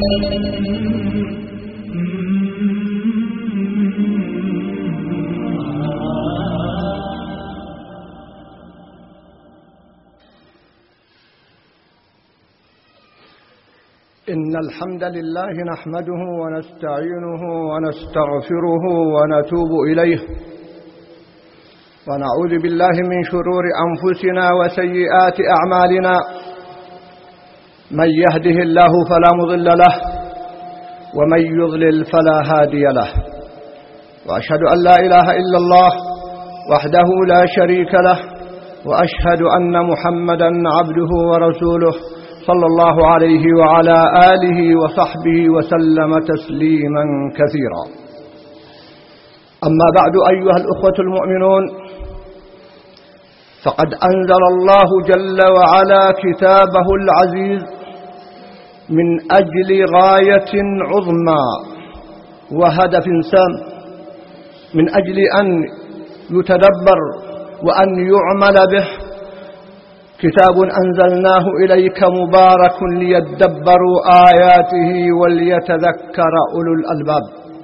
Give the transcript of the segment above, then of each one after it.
إن الحمد لله نحمده ونستعينه ونستغفره ونتوب إليه ونعوذ بالله من شرور أنفسنا وسيئات أعمالنا. من يهده الله فلا مضل له ومن يضلل فلا هادي له، وأشهد أن لا إله إلا الله وحده لا شريك له، وأشهد أن محمدا عبده ورسوله صلى الله عليه وعلى آله وصحبه وسلم تسليما كثيرا. أما بعد أيها الأخوة المؤمنون، فقد أنزل الله جل وعلا كتابه العزيز من أجل غاية عظمى وهدف سام، من أجل أن يتدبر وأن يعمل به. كتاب أنزلناه إليك مبارك ليدبروا آياته وليتذكر أولو الألباب.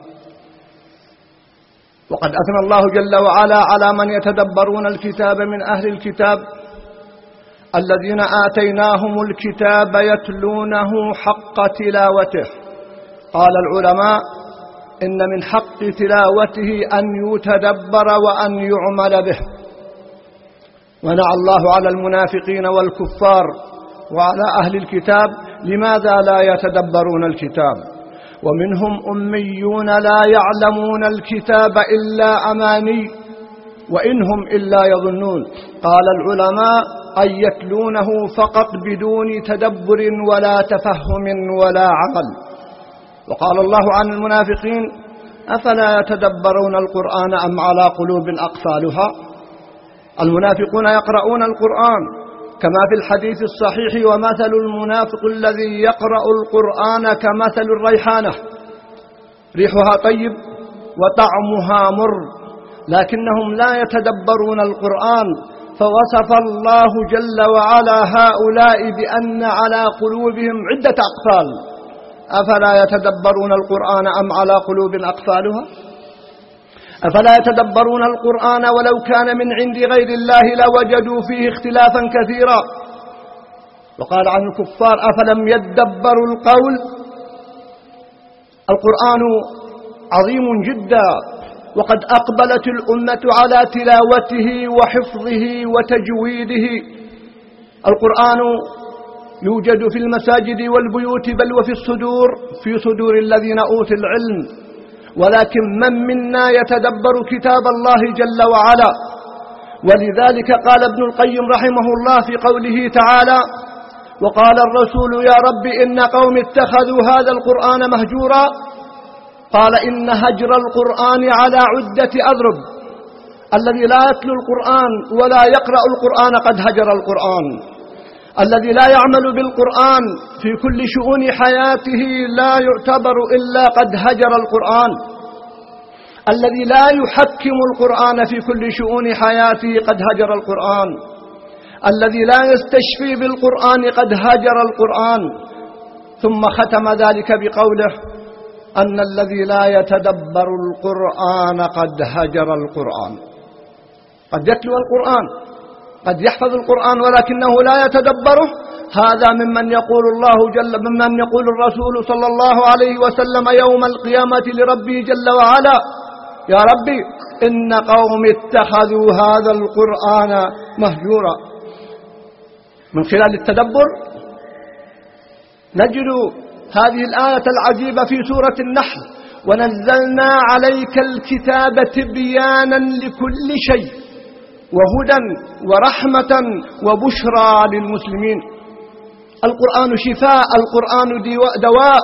وقد أثنى الله جل وعلا على من يتدبرون الكتاب من أهل الكتاب الذين آتيناهم الكتاب يتلونه حق تلاوته. قال العلماء إن من حق تلاوته أن يتدبر وأن يعمل به. ونعى الله على المنافقين والكفار وعلى أهل الكتاب لماذا لا يتدبرون الكتاب؟ ومنهم أميون لا يعلمون الكتاب إلا أماني وإنهم إلا يظنون. قال العلماء أن يتلونه فقط بدون تدبر ولا تفهم ولا عمل. وقال الله عن المنافقين أفلا يتدبرون القرآن أم على قلوب أقفالها؟ المنافقون يقرؤون القرآن كما في الحديث الصحيح: ومثل المنافق الذي يقرأ القرآن كمثل الريحانة ريحها طيب وطعمها مر، لكنهم لا يتدبرون القرآن. فوصف الله جل وعلا هؤلاء بأن على قلوبهم عدة أقفال. أفلا يتدبرون القرآن أم على قلوب أقفالها؟ أفلا يتدبرون القرآن ولو كان من عند غير الله لوجدوا فيه اختلافا كثيرا. وقال عن الكفار أفلم يدبروا القول. القرآن عظيم جدا، وقد أقبلت الأمة على تلاوته وحفظه وتجويده. القرآن يوجد في المساجد والبيوت بل وفي الصدور، في صدور الذين أوتوا العلم. ولكن من منا يتدبر كتاب الله جل وعلا؟ ولذلك قال ابن القيم رحمه الله في قوله تعالى: وقال الرسول يا رب إن قوم اتخذوا هذا القرآن مهجورا. قال إن هجر القرآن على عدة أضرب. الذي لا يتلو القرآن ولا يقرأ القرآن قد هجر القرآن. الذي لا يعمل بالقرآن في كل شؤون حياته لا يعتبر إلا قد هجر القرآن. الذي لا يحكم القرآن في كل شؤون حياته قد هجر القرآن. الذي لا يستشفي بالقرآن قد هجر القرآن. ثم ختم ذلك بقوله: أن الذي لا يتدبر القرآن قد هجر القرآن. قد يتلو القرآن، قد يحفظ القرآن، ولكنه لا يتدبره. هذا ممن يقول الرسول صلى الله عليه وسلم يوم القيامة لربه جل وعلا: يا ربي إن قوم اتخذوا هذا القرآن مهجورا. من خلال التدبر نجد هذه الآية العجيبة في سورة النحل: ونزلنا عليك الكتاب تبيانا لكل شيء وهدى ورحمة وبشرى للمسلمين. القرآن شفاء، القرآن دواء.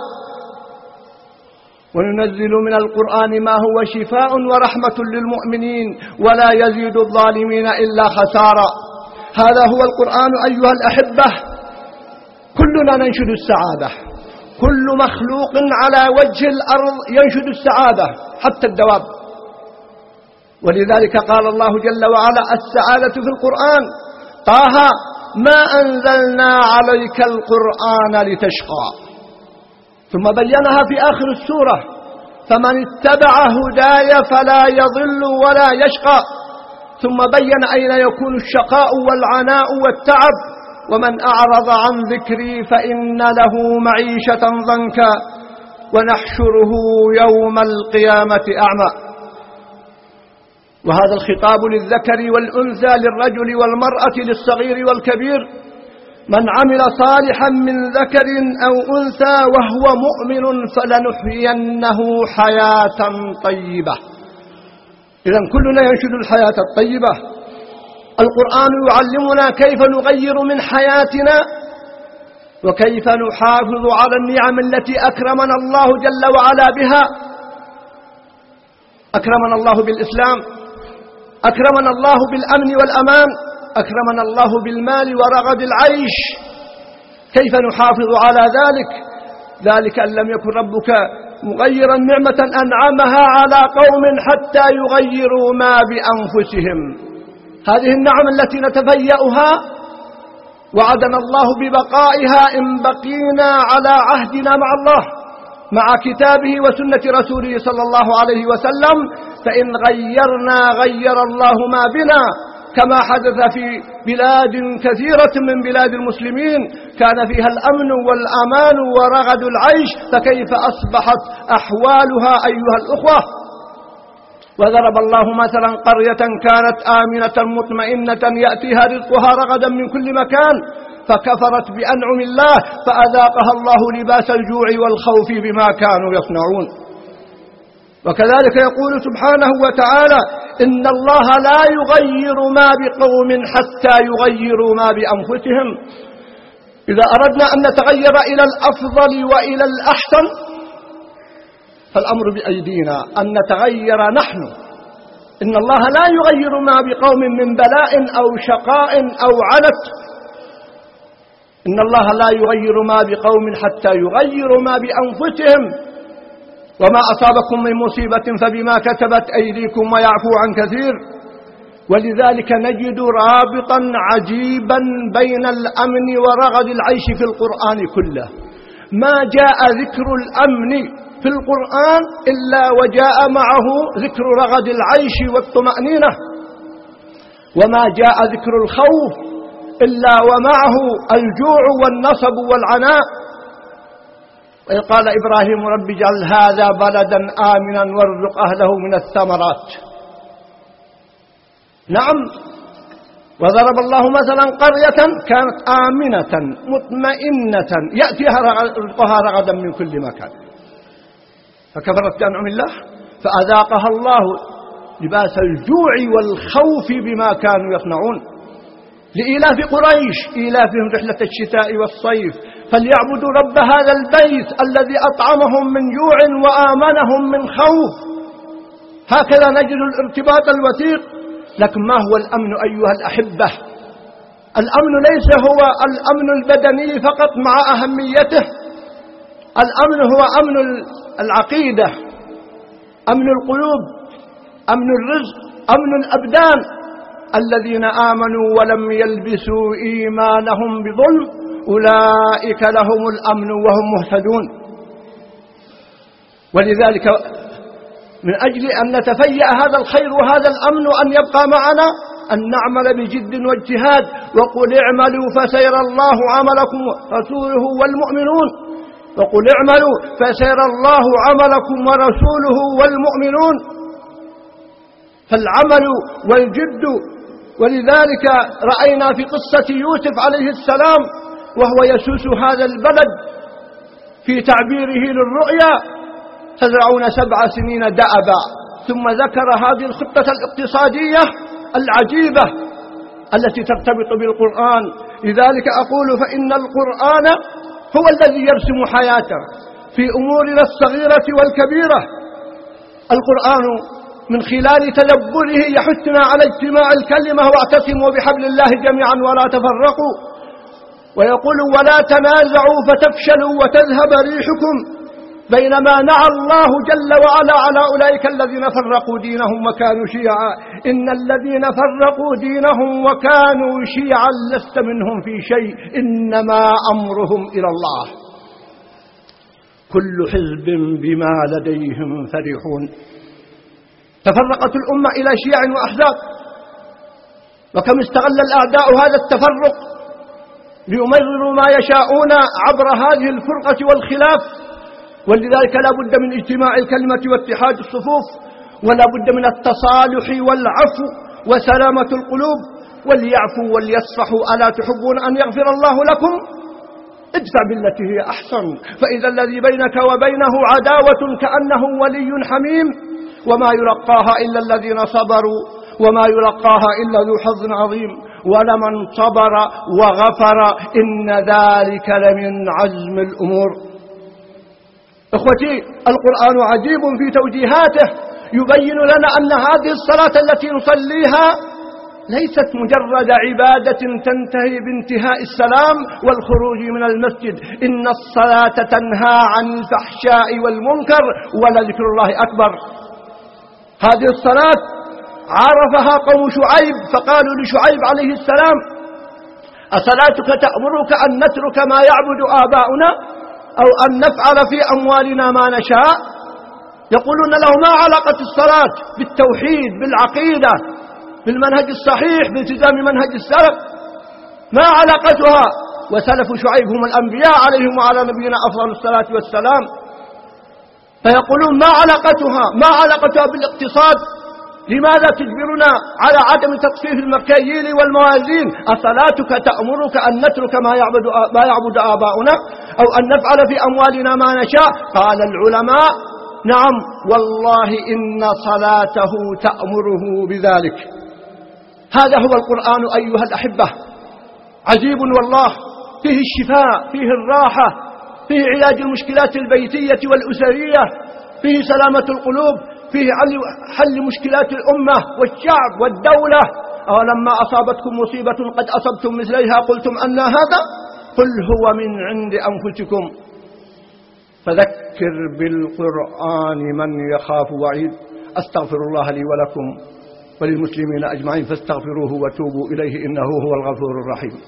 وننزل من القرآن ما هو شفاء ورحمة للمؤمنين ولا يزيد الظالمين إلا خسارا. هذا هو القرآن أيها الأحبة. كلنا ننشد السعادة، كل مخلوق على وجه الأرض ينشد السعادة حتى الدواب. ولذلك قال الله جل وعلا: السعادة في القرآن. طه: ما أنزلنا عليك القرآن لتشقى. ثم بينها في آخر السورة: فمن اتبع هداي فلا يضل ولا يشقى. ثم بين أين يكون الشقاء والعناء والتعب: ومن أعرض عن ذكري فإن له معيشة ضنكا ونحشره يوم القيامة أعمى. وهذا الخطاب للذكر والأنثى، للرجل والمرأة، للصغير والكبير: من عمل صالحا من ذكر أو أنثى وهو مؤمن فلنحيينه حياة طيبة. إذن كلنا ينشد الحياة الطيبة. القرآن يعلمنا كيف نغير من حياتنا وكيف نحافظ على النعم التي أكرمنا الله جل وعلا بها. أكرمنا الله بالإسلام، أكرمنا الله بالأمن والأمان، أكرمنا الله بالمال ورغد العيش. كيف نحافظ على ذلك؟ ذلك أن لم يكن ربك مغيرا نعمة أنعمها على قوم حتى يغيروا ما بأنفسهم. هذه النعم التي نتفيأها وعدنا الله ببقائها إن بقينا على عهدنا مع الله، مع كتابه وسنة رسوله صلى الله عليه وسلم. فإن غيرنا غير الله ما بنا، كما حدث في بلاد كثيرة من بلاد المسلمين كان فيها الأمن والأمان ورغد العيش، فكيف أصبحت أحوالها أيها الأخوة؟ وضرب الله مثلا قرية كانت آمنة مطمئنة يأتيها رزقها رغدا من كل مكان فكفرت بأنعم الله فأذاقها الله لباس الجوع والخوف بما كانوا يصنعون. وكذلك يقول سبحانه وتعالى: إن الله لا يغير ما بقوم حتى يغيروا ما بأنفسهم. إذا أردنا أن نتغير إلى الأفضل وإلى الأحسن فالأمر بأيدينا أن نتغير نحن. إن الله لا يغير ما بقوم من بلاء أو شقاء أو عنت. إن الله لا يغير ما بقوم حتى يغيروا ما بأنفسهم. وما أصابكم من مصيبة فبما كتبت أيديكم ويعفو عن كثير. ولذلك نجد رابطا عجيبا بين الأمن ورغد العيش في القرآن كله. ما جاء ذكر الأمن في القرآن إلا وجاء معه ذكر رغد العيش والطمأنينة، وما جاء ذكر الخوف إلا ومعه الجوع والنصب والعناء. وإذ قال إبراهيم: رب اجعل هذا بلدا آمنا وارزق أهله من الثمرات. نعم. وضرب الله مثلا قرية كانت آمنة مطمئنة يأتيها رزقها رغدا من كل مكان فكفرت بأنعم الله فأذاقها الله لباس الجوع والخوف بما كانوا يصنعون. لإيلاف قريش إيلافهم رحلة الشتاء والصيف فليعبدوا رب هذا البيت الذي أطعمهم من جوع وآمنهم من خوف. هكذا نجد الارتباط الوثيق. لكن ما هو الأمن أيها الأحبة؟ الأمن ليس هو الأمن البدني فقط مع أهميته. الأمن هو أمن العقيدة، أمن القلوب، أمن الرزق، أمن الأبدان. الذين آمنوا ولم يلبسوا إيمانهم بظلم أولئك لهم الأمن وهم مهتدون. ولذلك من أجل أن نتفيأ هذا الخير وهذا الأمن أن يبقى معنا أن نعمل بجد واجتهاد. وقل اعملوا فسيرى الله عملكم ورسوله والمؤمنون. وقل اعملوا فسيرى الله عملكم ورسوله والمؤمنون. فالعمل والجد. ولذلك رأينا في قصة يوسف عليه السلام وهو يسوس هذا البلد في تعبيره للرؤيا: تزرعون 7 سنين دأبا. ثم ذكر هذه الخطة الاقتصادية العجيبة التي ترتبط بالقرآن. لذلك أقول فإن القرآن هو الذي يرسم حياتنا في أمورنا الصغيرة والكبيرة. القرآن من خلال تدبره يحثنا على اجتماع الكلمة: واعتصموا بحبل الله جميعا ولا تفرقوا. ويقول: ولا تنازعوا فتفشلوا وتذهب ريحكم. بينما نعى الله جل وعلا على أولئك الذين فرقوا دينهم وكانوا شيعا. إن الذين فرقوا دينهم وكانوا شيعا لست منهم في شيء إنما أمرهم إلى الله. كل حزب بما لديهم فرحون. تفرقت الأمة إلى شيع وأحزاب، وكم استغل الأعداء هذا التفرق ليمرروا ما يشاءون عبر هذه الفرقة والخلاف. ولذلك لا بد من اجتماع الكلمة واتحاد الصفوف، ولا بد من التصالح والعفو وسلامة القلوب. وليعفوا وليصفحوا، ألا تحبون أن يغفر الله لكم؟ ادفع بالتي هي أحسن، فإذا الذي بينك وبينه عداوة كأنه ولي حميم. وما يلقاها إلا الذين صبروا وما يلقاها إلا ذو حظ عظيم. ولمن صبر وغفر إن ذلك لمن عزم الأمور. إخوتي، القرآن عجيب في توجيهاته، يبين لنا أن هذه الصلاة التي نصليها ليست مجرد عبادة تنتهي بانتهاء السلام والخروج من المسجد. إن الصلاة تنهى عن الفحشاء والمنكر ولذكر الله أكبر. هذه الصلاة عرفها قوم شعيب، فقالوا لشعيب عليه السلام: أصلاتك تأمرك أن نترك ما يعبد آباؤنا أو أن نفعل في أموالنا ما نشاء؟ يقولون له: ما علاقة الصلاة بالتوحيد، بالعقيدة، بالمنهج الصحيح، بالتزام منهج السلف؟ ما علاقتها؟ وسلف شعيب هم الأنبياء عليهم وعلى نبينا أفضل الصلاة والسلام. فيقولون: ما علاقتها بالاقتصاد؟ لماذا تجبرنا على عدم تطفيف المكاييل والموازين؟ أصلاتك تأمرك أن نترك ما يعبد آباؤنا أو أن نفعل في أموالنا ما نشاء؟ قال العلماء: نعم والله إن صلاته تأمره بذلك. هذا هو القرآن أيها الأحبة، عجيب والله، فيه الشفاء، فيه الراحة، فيه علاج المشكلات البيتية والأسرية، فيه سلامة القلوب، فيه حل مشكلات الأمة والشعب والدولة. أولما أصابتكم مصيبة قد أصبتم مثليها قلتم أن هذا؟ قل هو من عند أنفسكم. فذكر بالقرآن من يخاف وعيد. أستغفر الله لي ولكم وللمسلمين أجمعين، فاستغفروه وتوبوا إليه إنه هو الغفور الرحيم.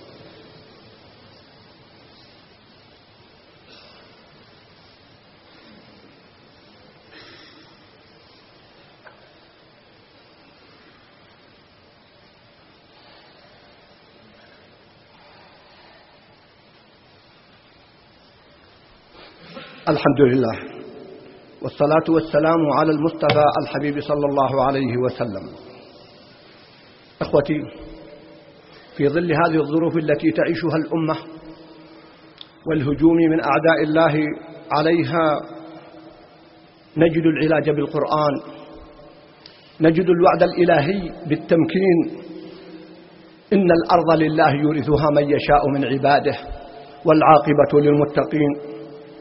الحمد لله والصلاة والسلام على المصطفى الحبيب صلى الله عليه وسلم. أخوتي، في ظل هذه الظروف التي تعيشها الأمة والهجوم من أعداء الله عليها، نجد العلاج بالقرآن، نجد الوعد الإلهي بالتمكين. إن الأرض لله يورثها من يشاء من عباده والعاقبة للمتقين.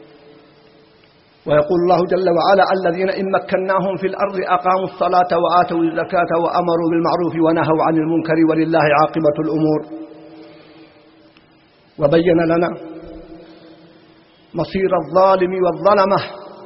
ويقول الله جل وعلا: الذين إن مكناهم في الأرض أقاموا الصلاة وآتوا الزكاة وأمروا بالمعروف ونهوا عن المنكر ولله عاقبة الأمور. وبين لنا مصير الظالم والظلمة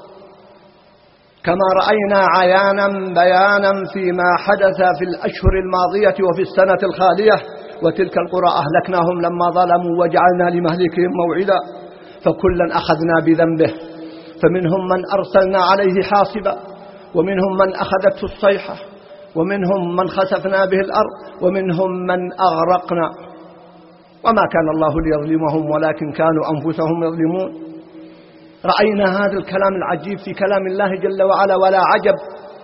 كما رأينا عيانا بيانا فيما حدث في الأشهر الماضية وفي السنة الخالية. وتلك القرى أهلكناهم لما ظلموا وجعلنا لمهلكهم موعدا، فكلا أخذنا بذنبه، فمنهم من أرسلنا عليه حاصبا، ومنهم من أخذته الصيحة، ومنهم من خسفنا به الأرض، ومنهم من أغرقنا. وما كان الله ليظلمهم ولكن كانوا أنفسهم يظلمون. رأينا هذا الكلام العجيب في كلام الله جل وعلا، ولا عجب.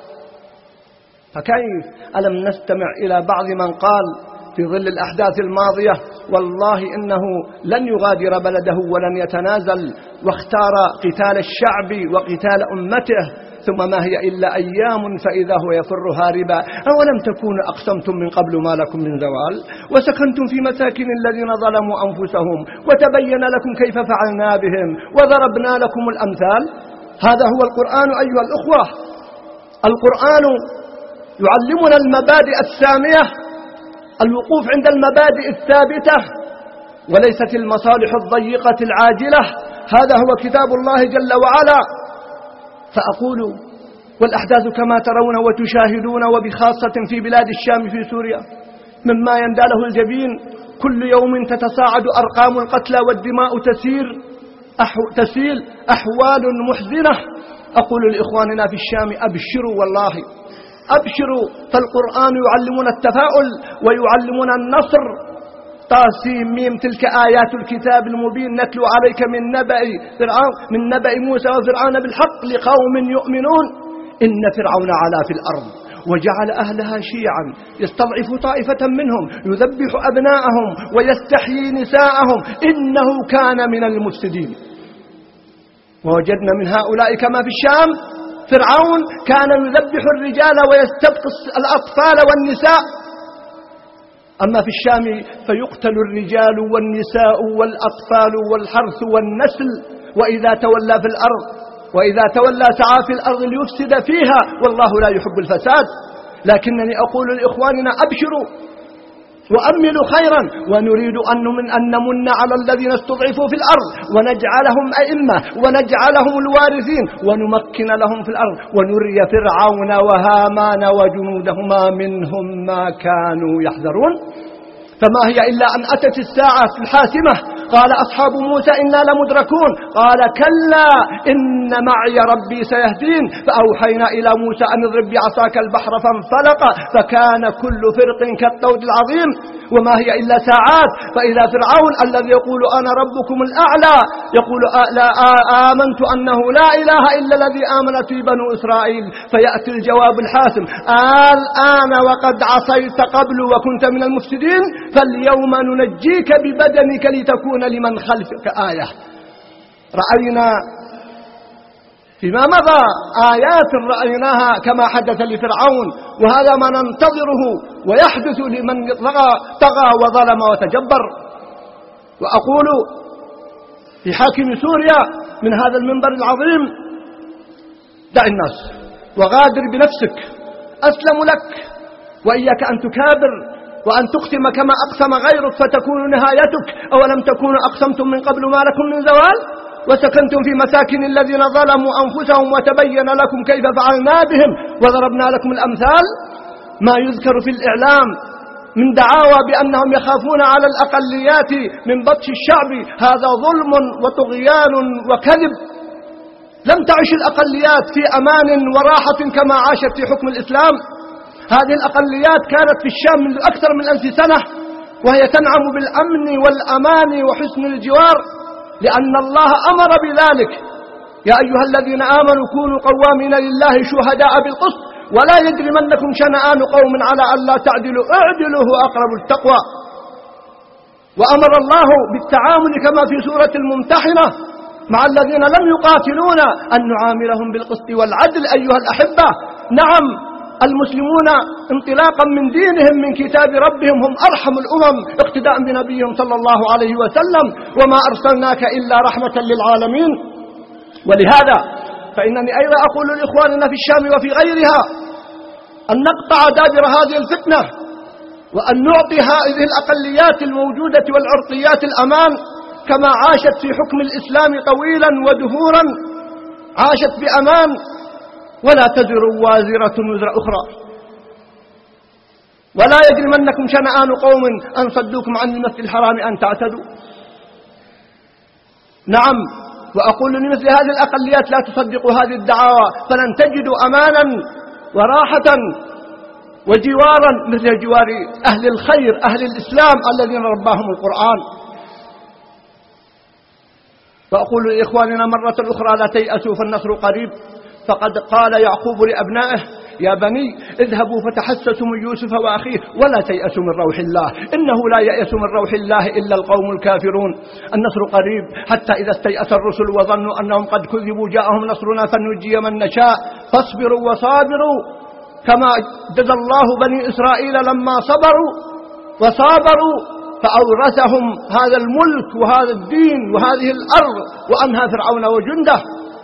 فكيف ألم نستمع إلى بعض من قال في ظل الأحداث الماضية: والله إنه لن يغادر بلده ولن يتنازل، واختار قتال الشعب وقتال أمته، ثم ما هي إلا أيام فإذا هو يفر هاربا. أولم تكونوا أقسمتم من قبل ما لكم من زوال وسكنتم في مساكن الذين ظلموا أنفسهم وتبين لكم كيف فعلنا بهم وضربنا لكم الأمثال. هذا هو القرآن أيها الأخوة. القرآن يعلمنا المبادئ السامية، الوقوف عند المبادئ الثابتة وليست المصالح الضيقة العاجلة. هذا هو كتاب الله جل وعلا. فأقول: والأحداث كما ترون وتشاهدون، وبخاصة في بلاد الشام في سوريا، مما يندى له الجبين. كل يوم تتصاعد أرقام القتلى والدماء تسير. تسيل أحوال محزنة. أقول لإخواننا في الشام أبشروا والله أبشروا، فالقرآن يعلمنا التفاؤل ويعلمنا النصر. طاسيم ميم تلك آيات الكتاب المبين نتلو عليك من نبأ موسى وفرعون بالحق لقوم يؤمنون. إن فرعون علا في الأرض وجعل أهلها شيعا يستضعف طائفة منهم يذبح أبناءهم ويستحيي نساءهم إنه كان من المفسدين. ووجدنا من هؤلاء كما في الشام فرعون كان يذبح الرجال ويستبقي الأطفال والنساء. أما في الشام فيقتل الرجال والنساء والأطفال والحرث والنسل. وإذا تولى سعى في الأرض ليفسد فيها والله لا يحب الفساد. لكنني أقول لإخواننا أبشروا وأملوا خيرا، ونريد أن نمن على الذين استضعفوا في الأرض ونجعلهم أئمة ونجعلهم الوارثين ونمكن لهم في الأرض ونري فرعون وهامان وجنودهما منهم ما كانوا يحذرون. فما هي إلا أن أتت الساعة الحاسمة. قال أصحاب موسى إنا لمدركون، قال كلا إن معي ربي سيهدين. فأوحينا إلى موسى أن اضرب بعصاك البحر فانفلق فكان كل فرق كالطود العظيم. وما هي إلا ساعات فإذا فرعون الذي يقول أنا ربكم الأعلى يقول آمنت أنه لا إله إلا الذي آمنت به بنو إسرائيل. فيأتي الجواب الحاسم الآن وقد عصيت قبل وكنت من المفسدين فاليوم ننجيك ببدنك لتكون لمن خلفك آية. رأينا فيما مضى آيات رأيناها كما حدث لفرعون، وهذا ما ننتظره ويحدث لمن طغى وظلم وتجبر. وأقول في حاكم سوريا من هذا المنبر العظيم دع الناس وغادر بنفسك، أسلم لك، وإياك أن تكابر وأن تقسم كما أقسم غيرك فتكون نهايتك. أولم تكونوا أقسمتم من قبل ما لكم من زوال وسكنتم في مساكن الذين ظلموا أنفسهم وتبين لكم كيف فعلنا بهم وضربنا لكم الأمثال. ما يذكر في الإعلام من دعاوى بأنهم يخافون على الأقليات من بطش الشعب هذا ظلم وطغيان وكذب. لم تعش الأقليات في أمان وراحة كما عاشت في حكم الإسلام. هذه الأقليات كانت في الشام منذ أكثر من 1000 سنة وهي تنعم بالأمن والأمان وحسن الجوار لأن الله أمر بذلك. يا أيها الذين آمنوا كونوا قوامين لله شهداء بالقسط ولا يجرمنكم شنآن قوم على ألا تعدلوا اعدلوا هو أقرب التقوى. وأمر الله بالتعامل كما في سورة الممتحنة مع الذين لم يقاتلون أن نعاملهم بالقسط والعدل. أيها الأحبة، نعم المسلمون انطلاقا من دينهم من كتاب ربهم هم أرحم الأمم اقتداء بنبيهم صلى الله عليه وسلم وما أرسلناك إلا رحمة للعالمين. ولهذا فإنني أيضا أقول لإخواننا في الشام وفي غيرها أن نقطع دابر هذه الفتنة وأن نعطي هذه الأقليات الموجودة والعرقيات الأمان كما عاشت في حكم الإسلام طويلا ودهورا، عاشت بأمان ولا تزر وازرة وزر أخرى. ولا يجرمنكم شنآن قوم أن صدوكم عن المسجد الحرام أن تعتدوا. نعم، وأقول لمثل هذه الأقليات لا تصدقوا هذه الدعاوى فلن تجدوا أمانا وراحة وجوارا مثل جوار أهل الخير أهل الإسلام الذين رباهم القرآن. وأقول لإخواننا مرة أخرى لا تيأسوا فالنصر قريب. فقد قال يعقوب لأبنائه يا بني اذهبوا فتحسسوا من يوسف وأخيه ولا تيأسوا من روح الله إنه لا ييأس من روح الله إلا القوم الكافرون. النصر قريب حتى إذا استيأس الرسل وظنوا أنهم قد كذبوا جاءهم نصرنا فنجي من نشاء فاصبروا وصابروا كما جزى الله بني إسرائيل لما صبروا وصابروا فأورثهم هذا الملك وهذا الدين وهذه الأرض وأنهى فرعون وجنده.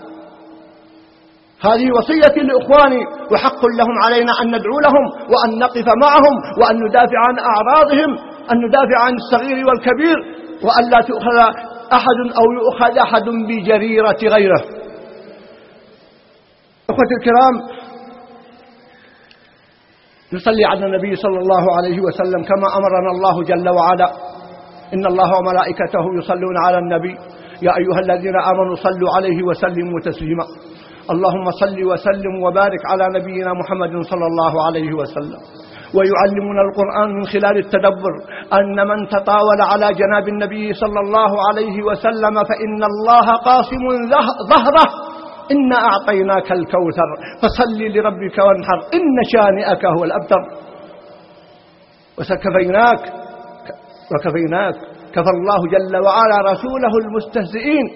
هذه وصيتي لإخواني وحق لهم علينا أن ندعو لهم وأن نقف معهم وأن ندافع عن أعراضهم، أن ندافع عن الصغير والكبير وأن لا تؤخذ أحد أو يؤخذ أحد بجريرة غيره. أخوتي الكرام، نصلي على النبي صلى الله عليه وسلم كما أمرنا الله جل وعلا إن الله وملائكته يصلون على النبي يا أيها الذين آمنوا صلوا عليه وسلموا تسليما. اللهم صل وسلم وبارك على نبينا محمد صلى الله عليه وسلم. ويعلمنا القرآن من خلال التدبر أن من تطاول على جناب النبي صلى الله عليه وسلم فإن الله قاسم ظهره. إنا أعطيناك الكوثر فصل لربك وانحر إن شانئك هو الأبتر. وكفيناك كفى الله جل وعلا رسوله المستهزئين.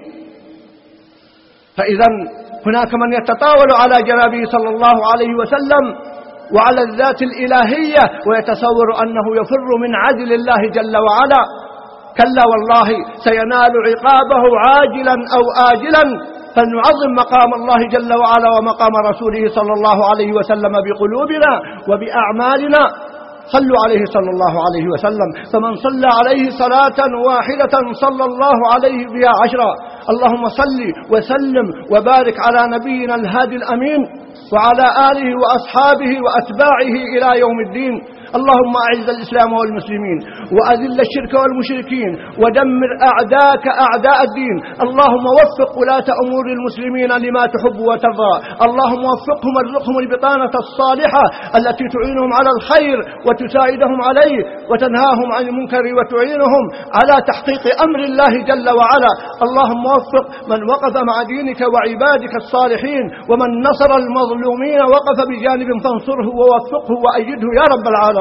فإذا هناك من يتطاول على جنابه صلى الله عليه وسلم وعلى الذات الإلهية ويتصور أنه يفر من عدل الله جل وعلا. كلا والله سينال عقابه عاجلا أو آجلا. فلنعظم مقام الله جل وعلا ومقام رسوله صلى الله عليه وسلم بقلوبنا وبأعمالنا. صلوا عليه صلى الله عليه وسلم. فمن صلى عليه صلاة واحدة صلى الله عليه بها 10. اللهم صل وسلم وبارك على نبينا الهادي الأمين وعلى آله وأصحابه وأتباعه إلى يوم الدين. اللهم أعز الإسلام والمسلمين وأذل الشرك والمشركين ودمر أعداءك أعداء الدين. اللهم وفق ولاة أمور المسلمين لما تحب وترضى. اللهم وفقهم وارزقهم البطانة الصالحة التي تعينهم على الخير وتساعدهم عليه وتنهاهم عن المنكر وتعينهم على تحقيق أمر الله جل وعلا. اللهم وفق من وقف مع دينك وعبادك الصالحين ومن نصر المظلومين وقف بجانب فانصره ووفقه وأيده يا رب العالمين.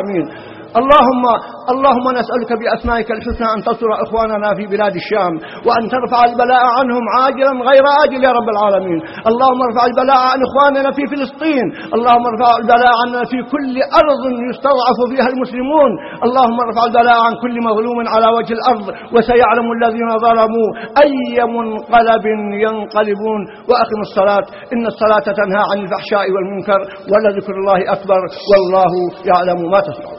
اللهم نسألك بأسمائك الحسنى أن تنصر إخواننا في بلاد الشام وأن ترفع البلاء عنهم عاجلا غير آجل يا رب العالمين. اللهم ارفع البلاء عن إخواننا في فلسطين. اللهم ارفع البلاء عنا في كل أرض يستضعف فيها المسلمون. اللهم ارفع البلاء عن كل مظلوم على وجه الأرض وسيعلم الذين ظلموا أي منقلب ينقلبون. وأقم الصلاة إن الصلاة تنهى عن الفحشاء والمنكر ولذكر الله أكبر والله يعلم ما تصنعون.